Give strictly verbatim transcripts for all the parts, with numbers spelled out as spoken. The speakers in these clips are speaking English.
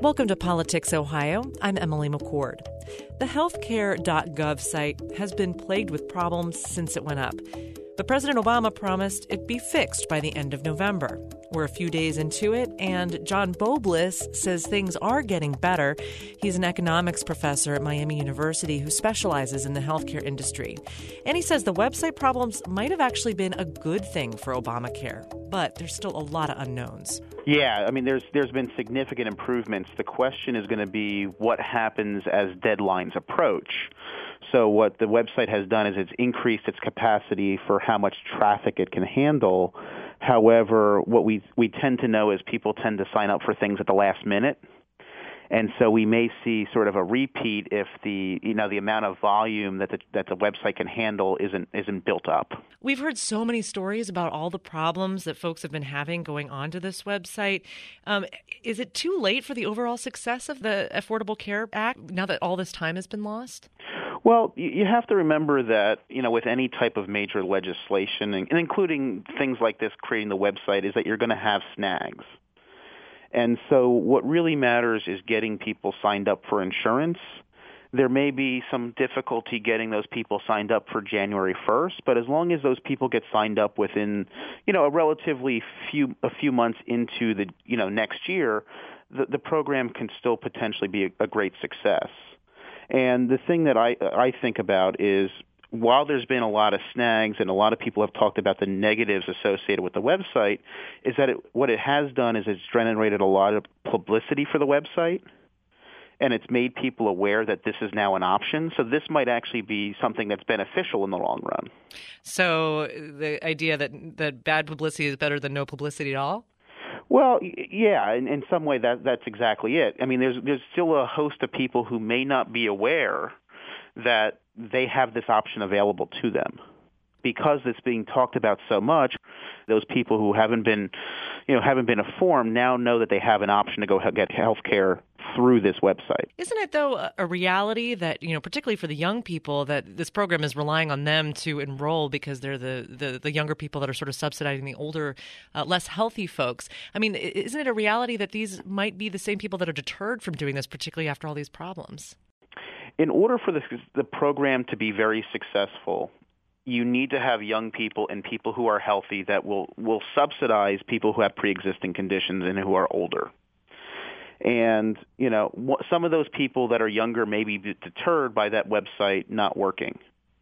Welcome to Politics Ohio. I'm Emily McCord. The healthcare dot gov site has been plagued with problems since it went up. But President Obama promised it'd be fixed by the end of November. We're a few days into it, and John Bobliss says things are getting better. He's an economics professor at Miami University who specializes in the healthcare industry. And he says the website problems might have actually been a good thing for Obamacare, but there's still a lot of unknowns. Yeah, I mean, there's there's been significant improvements. The question is going to be what happens as deadlines approach. So what the website has done is it's increased its capacity for how much traffic it can handle. However, what we we tend to know is people tend to sign up for things at the last minute. And so we may see sort of a repeat if the you know the amount of volume that the that the website can handle isn't isn't built up. We've heard so many stories about all the problems that folks have been having going onto this website. Um, is it too late for the overall success of the Affordable Care Act now that all this time has been lost? Well, you have to remember that, you know, with any type of major legislation, and including things like this, creating the website, is that you're going to have snags. And so what really matters is getting people signed up for insurance. There may be some difficulty getting those people signed up for January first, but as long as those people get signed up within, you know, a relatively few a few months into the, you know, next year, the, the program can still potentially be a, a great success. And the thing that I I think about is, while there's been a lot of snags and a lot of people have talked about the negatives associated with the website, is that it, what it has done is it's generated a lot of publicity for the website, and it's made people aware that this is now an option. So this might actually be something that's beneficial in the long run. So the idea that, that bad publicity is better than no publicity at all? Well, yeah, in, in some way that that's exactly it. I mean, there's there's still a host of people who may not be aware that they have this option available to them. Because it's being talked about so much, those people who haven't been, you know, haven't been informed now know that they have an option to go get health care through this website. Isn't it, though, a reality that, you know, particularly for the young people, that this program is relying on them to enroll because they're the, the, the younger people that are sort of subsidizing the older, uh, less healthy folks? I mean, isn't it a reality that these might be the same people that are deterred from doing this, particularly after all these problems? In order for the, the program to be very successful, you need to have young people and people who are healthy that will, will subsidize people who have pre-existing conditions and who are older. And, you know, some of those people that are younger may be deterred by that website not working.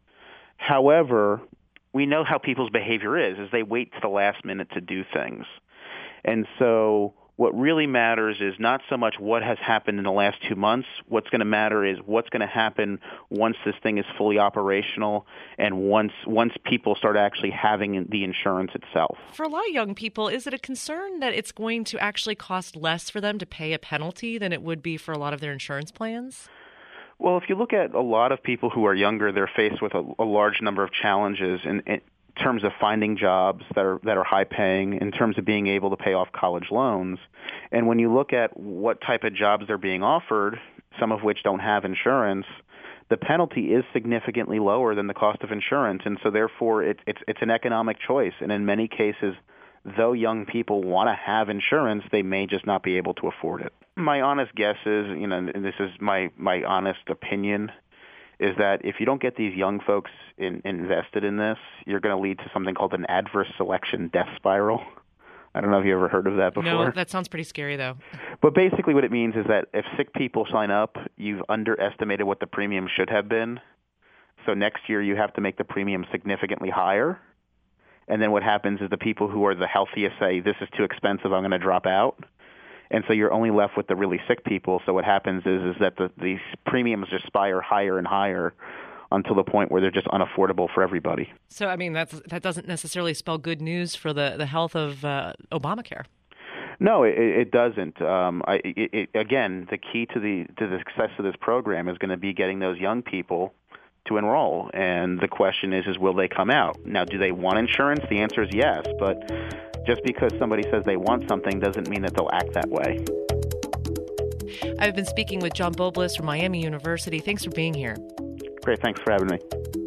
However, we know how people's behavior is, is they wait to the last minute to do things. And so what really matters is not so much what has happened in the last two months. What's going to matter is what's going to happen once this thing is fully operational and once once people start actually having the insurance itself. For a lot of young people, is it a concern that it's going to actually cost less for them to pay a penalty than it would be for a lot of their insurance plans? Well, if you look at a lot of people who are younger, they're faced with a, a large number of challenges in, in terms of finding jobs that are that are high paying, in terms of being able to pay off college loans. And when you look at what type of jobs they're being offered, some of which don't have insurance, the penalty is significantly lower than the cost of insurance. And so therefore it, it's it's an economic choice. And in many cases, though young people want to have insurance, they may just not be able to afford it. My honest guess is, you know, and this is my, my honest opinion, is that if you don't get these young folks in, invested in this, you're going to lead to something called an adverse selection death spiral. I don't know if you ever heard of that before. No, that sounds pretty scary, though. But basically what it means is that if sick people sign up, you've underestimated what the premium should have been. So next year you have to make the premium significantly higher. And then what happens is the people who are the healthiest say, this is too expensive, I'm going to drop out. And so you're only left with the really sick people. So what happens is is that the, these premiums just spire higher and higher until the point where they're just unaffordable for everybody. So, I mean, that's, that doesn't necessarily spell good news for the, the health of uh, Obamacare. No, it, it doesn't. Um, I, it, it, again, the key to the to the success of this program is going to be getting those young people to enroll. And the question is, is will they come out? Now, do they want insurance? The answer is yes, but just because somebody says they want something doesn't mean that they'll act that way. I've been speaking with John Bobliss from Miami University. Thanks for being here. Great. Thanks for having me.